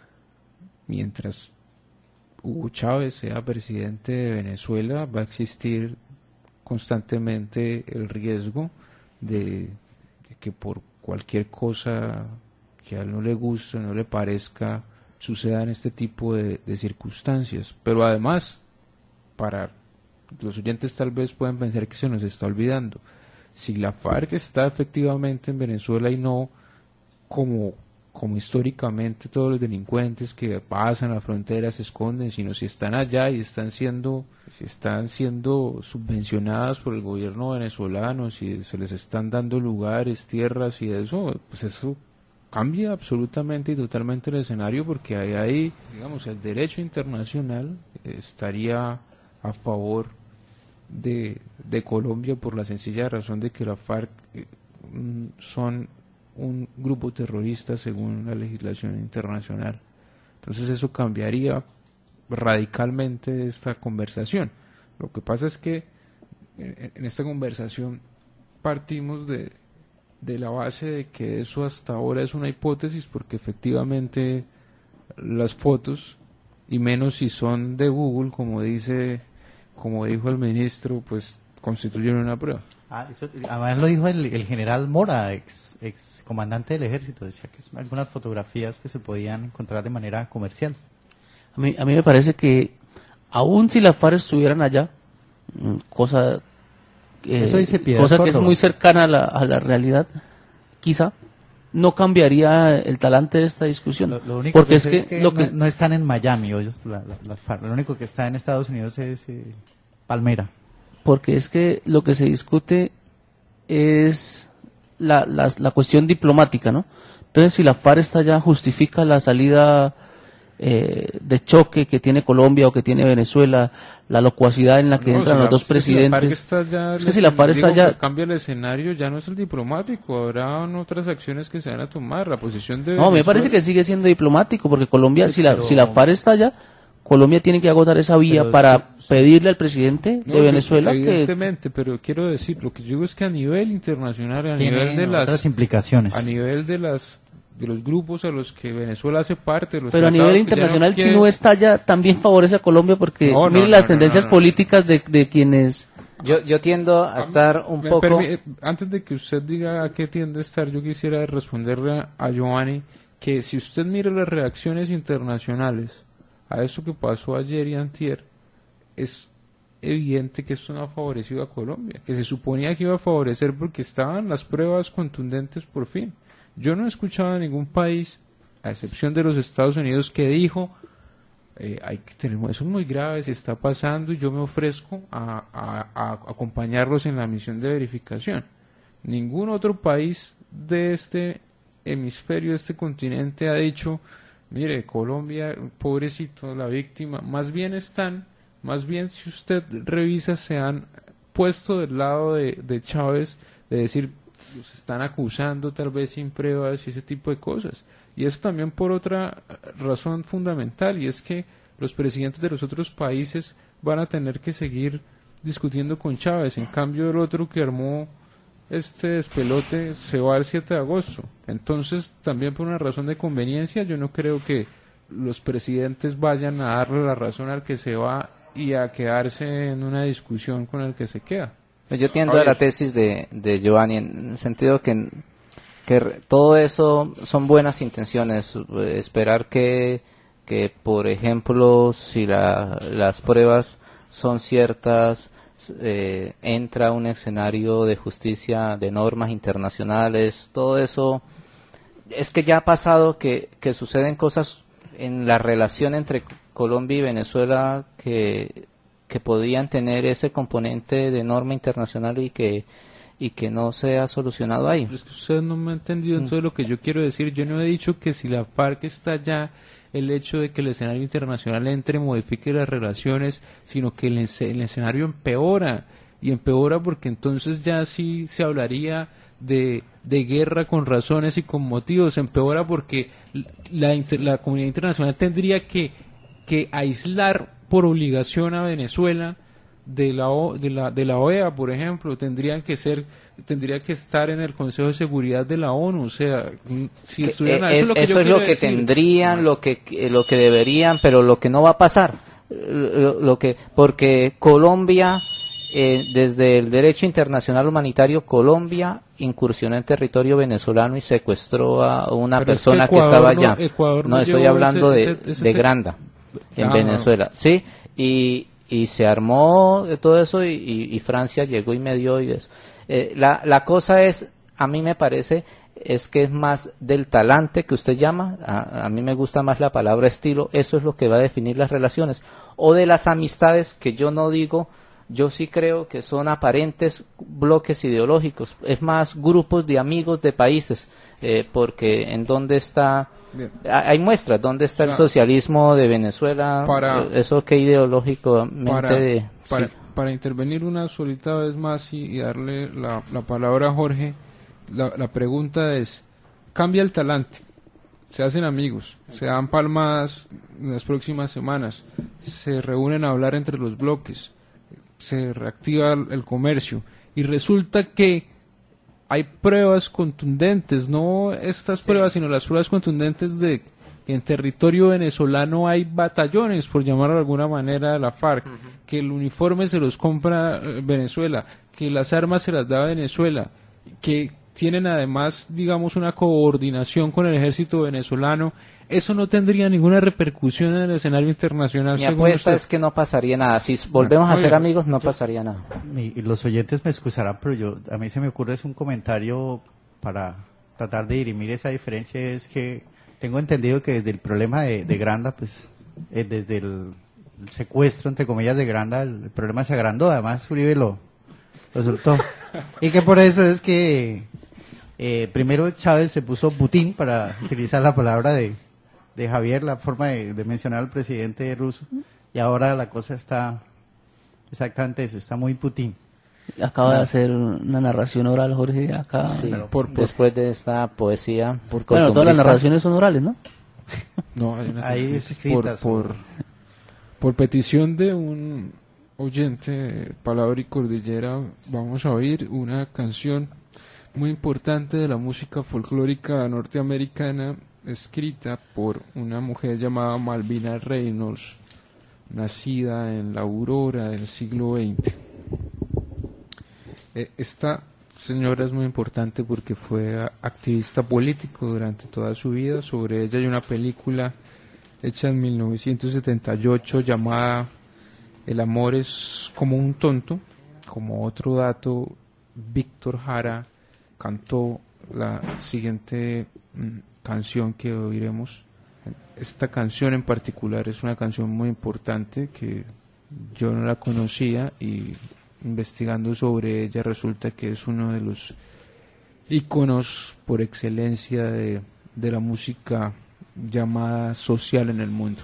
mientras Hugo Chávez sea presidente de Venezuela, va a existir constantemente el riesgo de, de que por cualquier cosa que a él no le guste, no le parezca, sucedan este tipo de, de circunstancias. Pero además, para los oyentes tal vez pueden pensar que se nos está olvidando, si la FARC está efectivamente en Venezuela y no como, como históricamente todos los delincuentes que pasan la frontera se esconden, sino si están allá y están siendo, si están siendo subvencionadas por el gobierno venezolano, si se les están dando lugares, tierras y eso, pues eso cambia absolutamente y totalmente el escenario, porque ahí, ahí digamos, el derecho internacional estaría a favor de, de Colombia, por la sencilla razón de que la FARC eh, mm, son un grupo terrorista según la legislación internacional. Entonces eso cambiaría radicalmente esta conversación. Lo que pasa es que en, en esta conversación partimos de, de la base de que eso hasta ahora es una hipótesis, porque efectivamente las fotos, y menos si son de Google, como dice, como dijo el ministro, pues constituyen una prueba.
Ah, eso, además lo dijo el, el general Mora, ex, ex comandante del ejército, decía que son algunas fotografías que se podían encontrar de manera comercial.
A mí, a mí me parece que aún si las FARC estuvieran allá, cosa, eh,
Eso dice Piedad
cosa que es
Córdoba.
muy cercana a la, a la realidad, quizá no cambiaría el talante de esta discusión.
Lo, lo único
porque
que
es
sé
que,
es que,
lo
no,
que
no están en Miami, ellos, la, la, las FARC. Lo único que está en Estados Unidos es eh, Palmera.
porque es que lo que se discute es la, la, la cuestión diplomática, ¿no? Entonces, si la FARC está allá, justifica la salida eh, de choque que tiene Colombia o que tiene Venezuela, la locuacidad en la que
No,
entran
si
los
la-
dos
es que si la FARC
presidentes.
está ya-
Es que si la FARC está
digo,
allá,
cambia el escenario, ya no es el diplomático, habrá otras acciones que se van a tomar. La posición de
no, me
Venezuela-
parece que sigue siendo diplomático, porque Colombia,
Sí,
si la
pero-
si la FARC está allá, Colombia tiene que agotar esa vía
Pero
para
sí, sí.
pedirle al presidente
No,
de
yo-
Venezuela que
evidentemente, pero quiero decir, lo que yo digo es que a nivel internacional, a
Tiene
nivel de
otras
las,
implicaciones.
a nivel de las, de los grupos a los que Venezuela hace parte, los
pero a
tratados
nivel
que ya
internacional,
no
si
quieren-
no está allá, también favorece a Colombia, porque
No, no,
miren
no,
las
no,
tendencias
no, no, no.
políticas de, de quienes...
Yo, yo tiendo a estar un
Me
poco...
permi- Antes de que usted diga a qué tiende a estar, yo quisiera responderle a, a Giovanni que si usted mira las reacciones internacionales a eso que pasó ayer y antier, es evidente que esto no ha favorecido a Colombia, que se suponía que iba a favorecer porque estaban las pruebas contundentes por fin. Yo no he escuchado a ningún país, a excepción de los Estados Unidos, que dijo eh, hay que tener, eso es muy grave, se está pasando y yo me ofrezco a, a- a acompañarlos en la misión de verificación. Ningún otro país de este hemisferio, de este continente ha dicho, mire, Colombia, pobrecito, la víctima, más bien están, más bien si usted revisa, se han puesto del lado de, de Chávez, de decir, los están acusando tal vez sin pruebas y ese tipo de cosas. Y eso también por otra razón fundamental, y es que los presidentes de los otros países van a tener que seguir discutiendo con Chávez. En cambio, el otro que armó este despelote se va el siete de agosto. Entonces, también por una razón de conveniencia, yo no creo que los presidentes vayan a darle la razón al que se va y a quedarse en una discusión con el que se queda.
Yo tiendo
A
a la
ver.
tesis de, de Giovanni en el sentido que, que re- todo eso son buenas intenciones. eh, Esperar que, que, por ejemplo, si la, las pruebas son ciertas, eh, entra un escenario de justicia, de normas internacionales, todo eso. Es que ya ha pasado que, que suceden cosas en la relación entre Colombia y Venezuela que, que podían tener ese componente de norma internacional y que y que no se ha solucionado ahí.
Pero es que usted no me ha entendido entonces lo que yo quiero decir. Yo no he dicho que si la FARC está allá, el hecho de que el escenario internacional entre modifique las relaciones, sino que el, esce- el escenario empeora. Y empeora porque entonces ya sí se hablaría de, de guerra con razones y con motivos. Empeora porque la, inter- la comunidad internacional tendría que, que aislar por obligación a Venezuela de la, o, de la de la O E A, por ejemplo, tendrían que ser tendría que estar en el Consejo de Seguridad de la ONU, o sea, si estuvieran,
Eh,
eso es lo que,
eso
yo
es lo
quiero
que
decir.
tendrían, lo que eh, lo que deberían, pero lo que no va a pasar, lo, lo que porque Colombia eh, desde el derecho internacional humanitario, Colombia incursionó en territorio venezolano y secuestró a una
Pero es que
persona que,
Ecuador
estaba
no-
allá.
Ecuador no
no estoy
llevó
hablando
ese-
de,
ese- ese
de
te-
Granda en
Ah,
Venezuela, sí, y y se armó todo eso y, y- y Francia llegó y medió y eso. Eh, la, la cosa es, a mí me parece, es que es más del talante que usted llama, a, a mí me gusta más la palabra estilo, eso es lo que va a definir las relaciones, o de las amistades que yo no digo, yo sí creo que son aparentes bloques ideológicos, es más grupos de amigos de países, eh, porque en dónde está...
Bien.
Hay muestras, ¿dónde está el
Claro.
socialismo de Venezuela?
Para-
Eh, Eso que ideológicamente
para,
de...
para,
sí.
para intervenir una solita vez más y, y darle la, la palabra a Jorge, la, la pregunta es, cambia el talante, se hacen amigos, se dan palmadas en las próximas semanas, se reúnen a hablar entre los bloques, se reactiva el, el comercio y resulta que hay pruebas contundentes, no estas
Sí.
pruebas, sino las pruebas contundentes de que en territorio venezolano hay batallones, por llamarlo de alguna manera, de la FARC, uh-huh. que el uniforme se los compra eh, Venezuela, que las armas se las da Venezuela, que tienen además, digamos, una coordinación con el ejército venezolano. Eso no tendría ninguna repercusión en el escenario internacional.
Mi apuesta es que no pasaría nada. Si volvemos a ser amigos, no pasaría nada.
Y, y los oyentes me excusarán, pero yo a mí se me ocurre es un comentario para tratar de dirimir esa diferencia. Es que tengo entendido que desde el problema de, de Granda, pues eh, desde el, el secuestro, entre comillas, de Granda, el, el problema se agrandó. Además, Uribe lo, lo soltó. Y que por eso es que eh, primero Chávez se puso Putin, para utilizar la palabra de... de Javier, la forma de, de mencionar al presidente ruso, y ahora la cosa está exactamente eso, está muy Putin.
Acaba de hacer una narración oral, Jorge, acá.
Sí,
Pero,
por, por, después de esta poesía. Por
bueno, todas las narraciones son orales, ¿no?
No, hay unas
Ahí
escritas por, por, por petición de un oyente, Palabra y Cordillera, vamos a oír una canción muy importante de la música folclórica norteamericana, escrita por una mujer llamada Malvina Reynolds, nacida en la aurora del siglo veinte. Eh, esta señora es muy importante porque fue activista político durante toda su vida. Sobre ella hay una película hecha en mil novecientos setenta y ocho llamada El amor es como un tonto. Como otro dato, Víctor Jara cantó la siguiente mmm, canción que oiremos. Esta canción en particular es una canción muy importante que yo no la conocía, y investigando sobre ella resulta que es uno de los íconos por excelencia de, de la música llamada social en el mundo.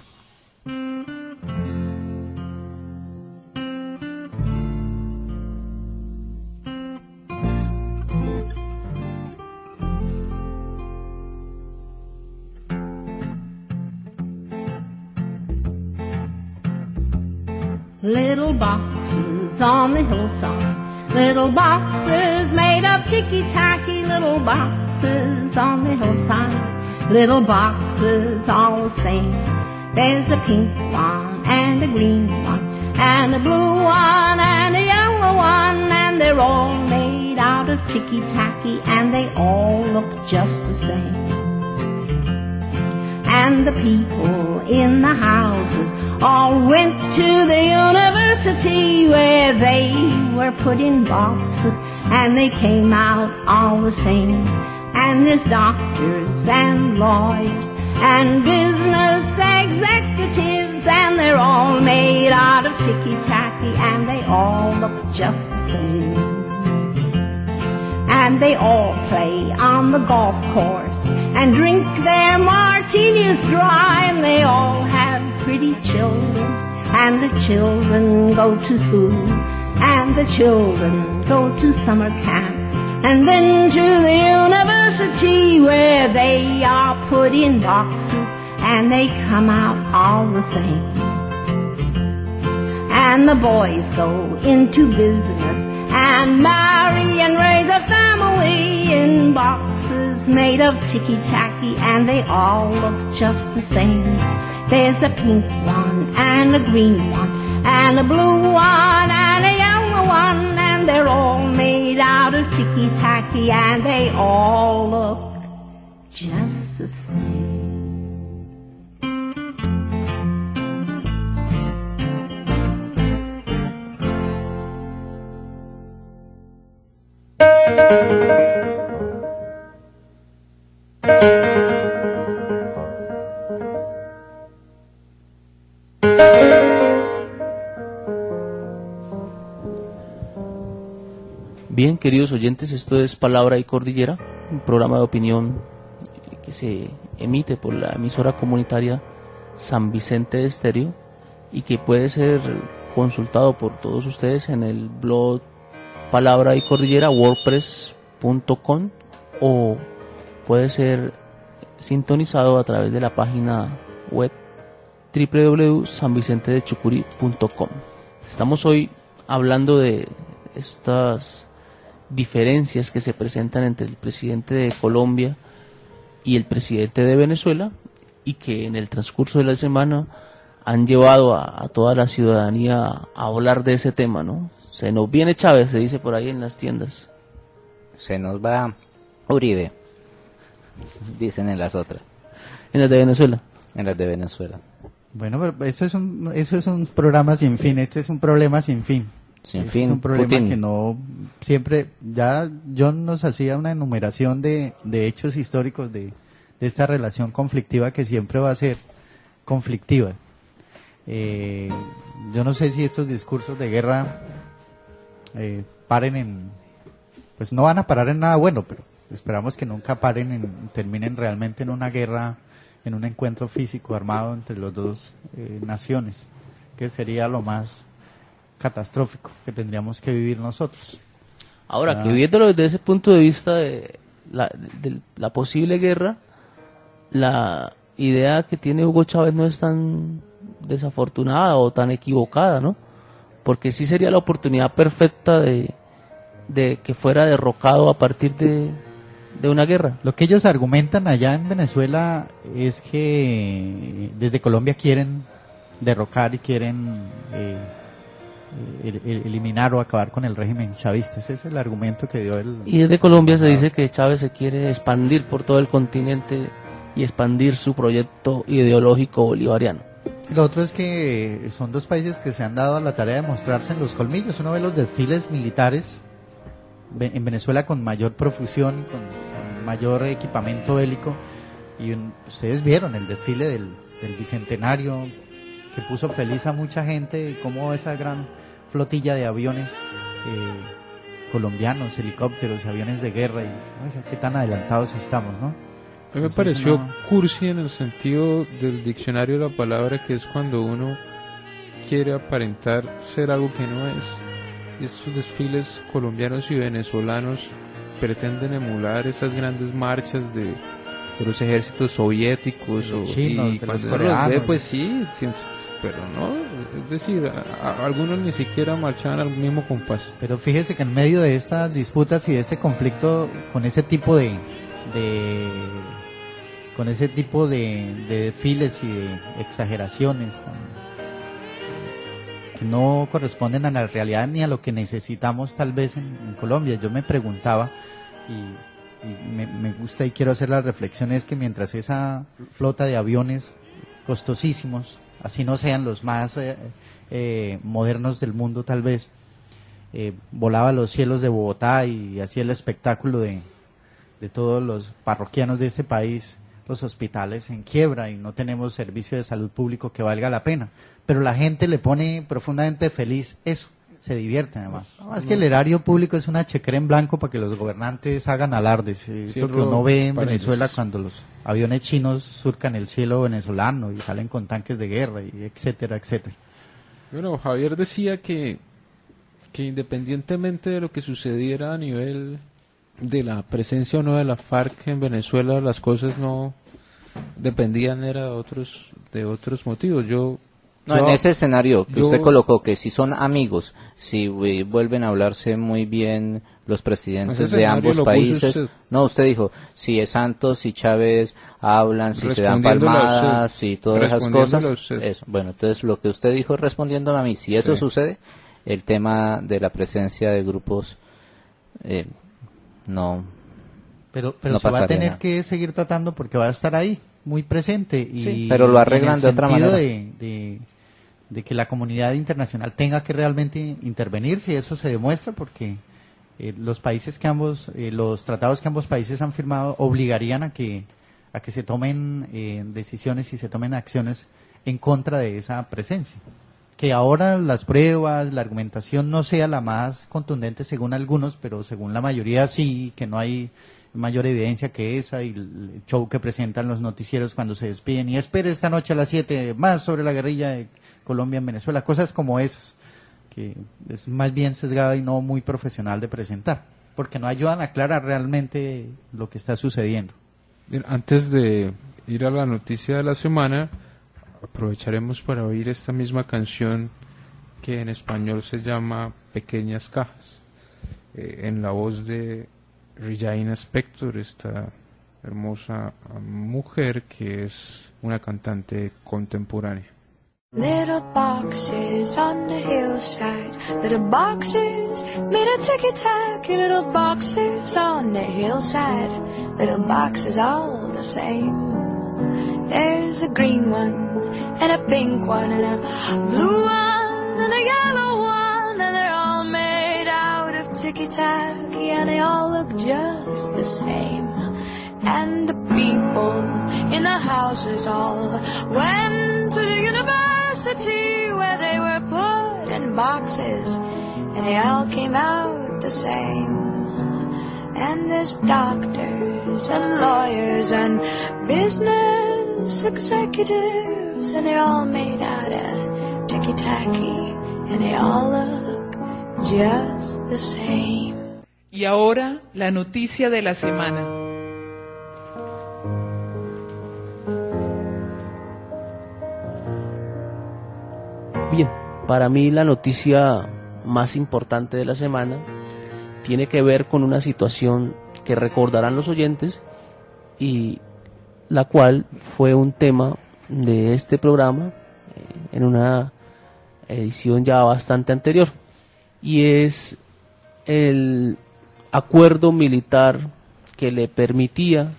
Little boxes on the hillside, little boxes made of ticky-tacky, little boxes on the hillside, little boxes all the same. There's a pink one and a green one and a blue one and a yellow one, and they're all made out of ticky-tacky and they all look just the same. And the people in the houses all went to the university where they were put in boxes and they came out all the same. And there's doctors and lawyers and business executives, and they're all made out of ticky-tacky and they all look just the same. And they all play on the golf course and drink their martinis dry, and they all have pretty children, and the children go to school, and the children go to summer camp, and then to the university where they are put in boxes and they come out all the same. And the boys go into business and marry and raise a family in boxes made of ticky-tacky, and they all look just the same. There's a pink one and a green one and a blue one and a yellow one, and they're all made out of ticky-tacky and they all look just the same.
Bien, queridos oyentes, esto es Palabra y Cordillera, un programa de opinión que se emite por la emisora comunitaria San Vicente de Estéreo y que puede ser consultado por todos ustedes en el blog Palabra y Cordillera wordpress punto com, o puede ser sintonizado a través de la página web doble u doble u doble u punto san vicente de chucurí punto com. Estamos hoy hablando de estas diferencias que se presentan entre el presidente de Colombia y el presidente de Venezuela, y que en el transcurso de la semana han llevado a, a toda la ciudadanía a hablar de ese tema, ¿no? Se nos viene Chávez, se dice por ahí en las tiendas.
Se nos va Uribe, dicen en las otras.
En las de Venezuela.
En las de Venezuela.
Bueno, pero eso es un, eso es un programa sin fin, este es un problema sin fin.
Sin
Este
fin,
es un problema
Putin.
que no, siempre, ya John nos hacía una enumeración de, de hechos históricos de, de esta relación conflictiva que siempre va a ser conflictiva. Eh, yo no sé si estos discursos de guerra eh, paren en, pues no van a parar en nada bueno, pero esperamos que nunca paren en, terminen realmente en una guerra, en un encuentro físico armado entre las dos eh, naciones, que sería lo más catastrófico que tendríamos que vivir nosotros.
Ahora,
Ah.
que viéndolo desde ese punto de vista de la, de la posible guerra, la idea que tiene Hugo Chávez no es tan desafortunada o tan equivocada, ¿no? Porque sí sería la oportunidad perfecta de, de que fuera derrocado a partir de, de una guerra.
Lo que ellos argumentan allá en Venezuela es que desde Colombia quieren derrocar y quieren eh, el- el- eliminar o acabar con el régimen chavista. Ese es el argumento que dio el...
Y desde Colombia se dice que Chávez se quiere expandir por todo el continente y expandir su proyecto ideológico bolivariano.
Lo otro es que son dos países que se han dado a la tarea de mostrarse en los colmillos. Uno ve los desfiles militares ve- en Venezuela con mayor profusión, con, con mayor equipamiento bélico. Y un- ustedes vieron el desfile del, del Bicentenario, que puso feliz a mucha gente, y cómo esa gran flotilla de aviones eh, colombianos, helicópteros, aviones de guerra, y oiga, qué tan adelantados estamos, ¿no?
A mí me
Entonces,
pareció
no-
cursi en el sentido del diccionario de la palabra, que es cuando uno quiere aparentar ser algo que no es. Y estos desfiles colombianos y venezolanos pretenden emular esas grandes marchas de, de los ejércitos soviéticos
De los
o,
chinos,
y
de los
cuando uno los ve,
coreanos.
pues sí, sí, pero no, es decir, a- a- algunos ni siquiera marchaban al mismo compás.
Pero fíjese que en medio de estas disputas y de este conflicto, con ese tipo de, de con ese tipo de, de desfiles y de exageraciones tan- que no corresponden a la realidad ni a lo que necesitamos tal vez en, en Colombia. Yo me preguntaba y, y me, me gusta y quiero hacer la reflexión, es que mientras esa flota de aviones costosísimos, así no sean los más eh, eh, modernos del mundo tal vez, eh, volaba a los cielos de Bogotá y hacía el espectáculo de, de todos los parroquianos de este país, los hospitales en quiebra y no tenemos servicio de salud público que valga la pena. Pero la gente le pone profundamente feliz eso, se divierte además. Más que el erario público es una chequera en blanco para que los gobernantes hagan alardes. Es
Sí,
lo que
Rob,
uno ve en
paréntesis.
Venezuela cuando los aviones chinos surcan el cielo venezolano y salen con tanques de guerra, y etcétera, etcétera.
Bueno, Javier decía que, que independientemente de lo que sucediera a nivel de la presencia o no de la FARC en Venezuela, las cosas no dependían era de otros de otros motivos. Yo
No,
yo-
en ese escenario que
yo-
usted colocó, que si son amigos, si eh, vuelven a hablarse muy bien los presidentes
Ese
de
escenario
ambos
lo puso
países,
usted.
no, usted dijo, si es Santos y Chávez hablan, si se dan
Respondiéndole a usted.
palmadas, y todas esas
Respondiéndole a
cosas,
usted.
eso. Bueno, entonces lo que usted dijo respondiéndome a mí, si eso
Sí.
sucede, el tema de la presencia de grupos eh, no
Pero, pero
No
se va a
pasaría
tener
nada.
que seguir tratando porque va a estar ahí, muy presente. Y,
Sí, pero lo arreglan
en el
de otra
sentido
manera.
De, de, de que la comunidad internacional tenga que realmente intervenir, si eso se demuestra, porque eh, los países que ambos, eh, los tratados que ambos países han firmado obligarían a que, a que se tomen eh, decisiones y se tomen acciones en contra de esa presencia. Que ahora las pruebas, la argumentación no sea la más contundente según algunos, pero según la mayoría sí, que no hay mayor evidencia que esa, y el show que presentan los noticieros cuando se despiden, y espere esta noche a las siete más sobre la guerrilla de Colombia en Venezuela, cosas como esas, que es más bien sesgada y no muy profesional de presentar, porque no ayudan a aclarar realmente lo que está sucediendo.
Bien, antes de ir a la noticia de la semana, aprovecharemos para oír esta misma canción que en español se llama Pequeñas Cajas. eh, en la voz de Regina Spektor, esta hermosa mujer que es una cantante contemporánea.
Little boxes on the hillside, little boxes made of ticky-tacky, little boxes on the hillside, little boxes all the same. There's a green one, and a pink one, and a blue one, and a yellow one, and they're all made out of ticky-tacky, and they all look just the same. And the people in the houses all went to the university where they were put in boxes, and they all came out the same. And there's doctors and lawyers and business executives, and they're all made out of ticky-tacky, and they all look just the same.
Y ahora la noticia de la semana.
Bien, para mí la noticia más importante de la semana tiene que ver con una situación que recordarán los oyentes y la cual fue un tema de este programa eh, en una edición ya bastante anterior, y es el acuerdo militar que le permitía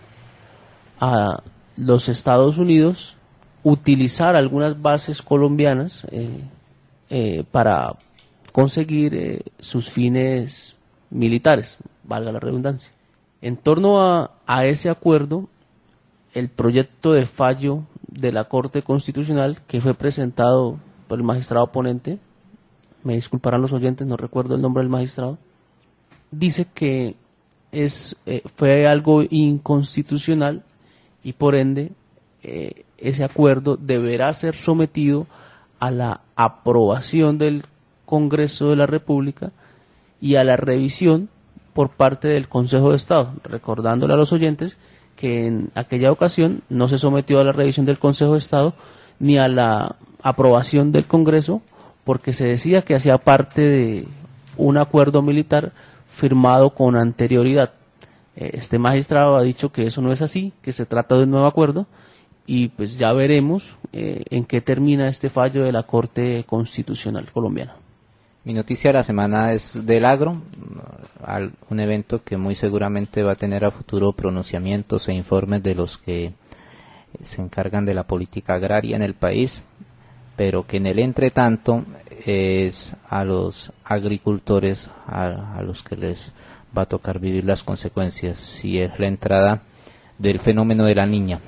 a los Estados Unidos utilizar algunas bases colombianas eh, eh, para conseguir eh, sus fines militares, valga la redundancia. En torno a, a ese acuerdo, el proyecto de fallo de la Corte Constitucional que fue presentado por el magistrado ponente, me disculparán los oyentes, no recuerdo el nombre del magistrado, dice que es eh, fue algo inconstitucional y por ende eh, ese acuerdo deberá ser sometido a la aprobación del Congreso de la República y a la revisión por parte del Consejo de Estado, recordándole a los oyentes que en aquella ocasión no se sometió a la revisión del Consejo de Estado ni a la aprobación del Congreso, porque se decía que hacía parte de un acuerdo militar firmado con anterioridad. Este magistrado ha dicho que eso no es así, que se trata de un nuevo acuerdo, y pues ya veremos eh, en qué termina este fallo de la Corte Constitucional colombiana.
Mi noticia de la semana es del agro, un evento que muy seguramente va a tener a futuro pronunciamientos e informes de los que se encargan de la política agraria en el país, pero que en el entretanto es a los agricultores a, a los que les va a tocar vivir las consecuencias, y es la entrada del fenómeno de la Niña.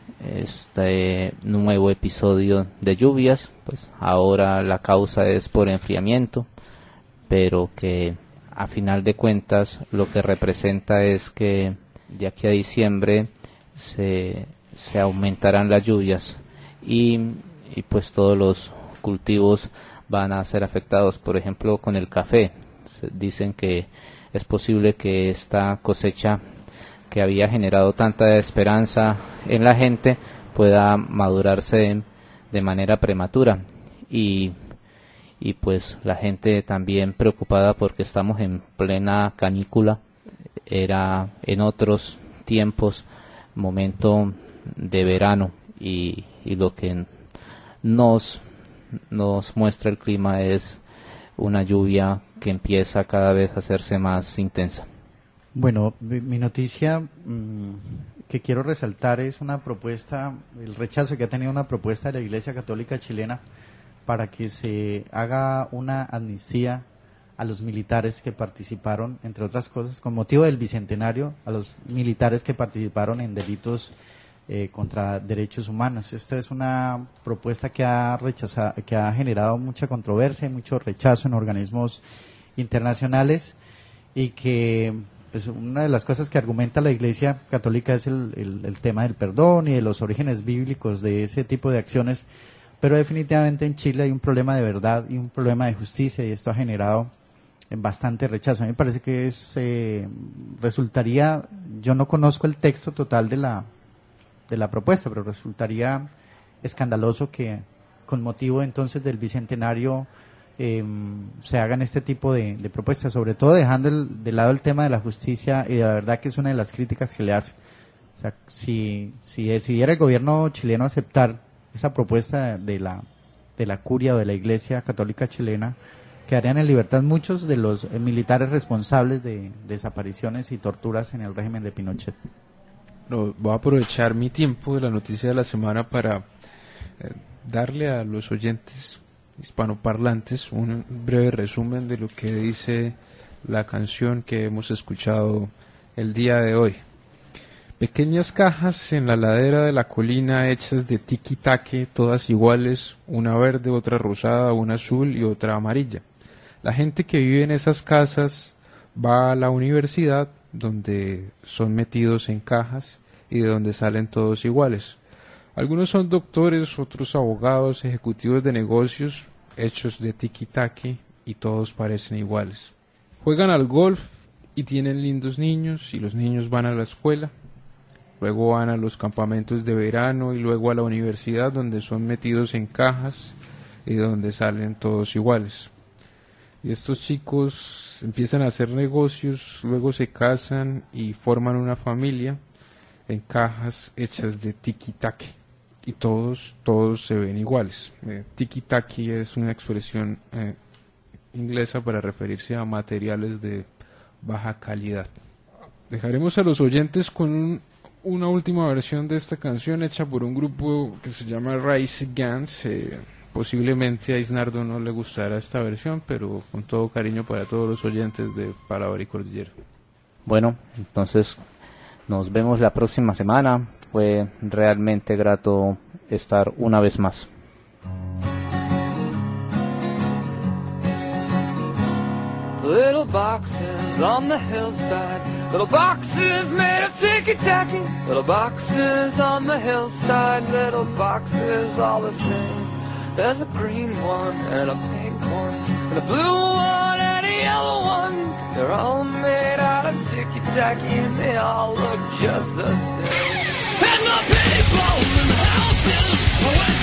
Este nuevo episodio de lluvias, pues ahora la causa es por enfriamiento, pero que a final de cuentas lo que representa es que de aquí a diciembre se, se aumentarán las lluvias y, y pues todos los cultivos van a ser afectados. Por ejemplo, con el café, dicen que es posible que esta cosecha que había generado tanta esperanza en la gente pueda madurarse de manera prematura, y, y pues la gente también preocupada porque estamos en plena canícula. Era en otros tiempos momento de verano, y, y lo que nos, nos muestra el clima es una lluvia que empieza cada vez a hacerse más intensa.
Bueno, mi noticia mmm, que quiero resaltar es una propuesta, el rechazo que ha tenido una propuesta de la Iglesia Católica Chilena para que se haga una amnistía a los militares que participaron, entre otras cosas, con motivo del bicentenario, a los militares que participaron en delitos eh, contra derechos humanos. Esta es una propuesta que ha rechazado, que ha generado mucha controversia y mucho rechazo en organismos internacionales, y que pues una de las cosas que argumenta la Iglesia Católica es el, el, el tema del perdón y de los orígenes bíblicos de ese tipo de acciones, pero definitivamente en Chile hay un problema de verdad y un problema de justicia, y esto ha generado bastante rechazo. A mí me parece que es eh, resultaría, yo no conozco el texto total de la de la propuesta, pero resultaría escandaloso que con motivo entonces del bicentenario eh, se hagan este tipo de, de propuestas, sobre todo dejando el, de lado el tema de la justicia, y de la verdad que es una de las críticas que le hace. O sea, si, si decidiera el gobierno chileno aceptar esa propuesta de la, de la curia o de la Iglesia Católica chilena, quedarían en libertad muchos de los eh, militares responsables de desapariciones y torturas en el régimen de Pinochet.
No, voy a aprovechar mi tiempo de la noticia de la semana para eh, darle a los oyentes hispanoparlantes un breve resumen de lo que dice la canción que hemos escuchado el día de hoy. Pequeñas cajas en la ladera de la colina hechas de tiki-take, todas iguales, una verde, otra rosada, una azul y otra amarilla. La gente que vive en esas casas va a la universidad, donde son metidos en cajas y de donde salen todos iguales. Algunos son doctores, otros abogados, ejecutivos de negocios, hechos de tiki-take y todos parecen iguales. Juegan al golf y tienen lindos niños y los niños van a la escuela. Luego van a los campamentos de verano y luego a la universidad, donde son metidos en cajas y donde salen todos iguales. Y estos chicos empiezan a hacer negocios, luego se casan y forman una familia en cajas hechas de tiki-take. Y todos, todos se ven iguales. Eh, tiki-take es una expresión eh, inglesa para referirse a materiales de baja calidad. Dejaremos a los oyentes con un, una última versión de esta canción hecha por un grupo que se llama Rise Against. Eh, posiblemente a Isnardo no le gustará esta versión, pero con todo cariño para todos los oyentes de Palabra y Cordillera.
Bueno, entonces nos vemos la próxima semana. Fue realmente grato estar una vez más.
Little boxes on the hillside, little boxes made of ticky-tacky, little boxes on the hillside, little boxes all the same. There's a green one and a pink one and a blue one and a yellow one. They're all made out of ticky-tacky and they all look just the same. And the people in the houses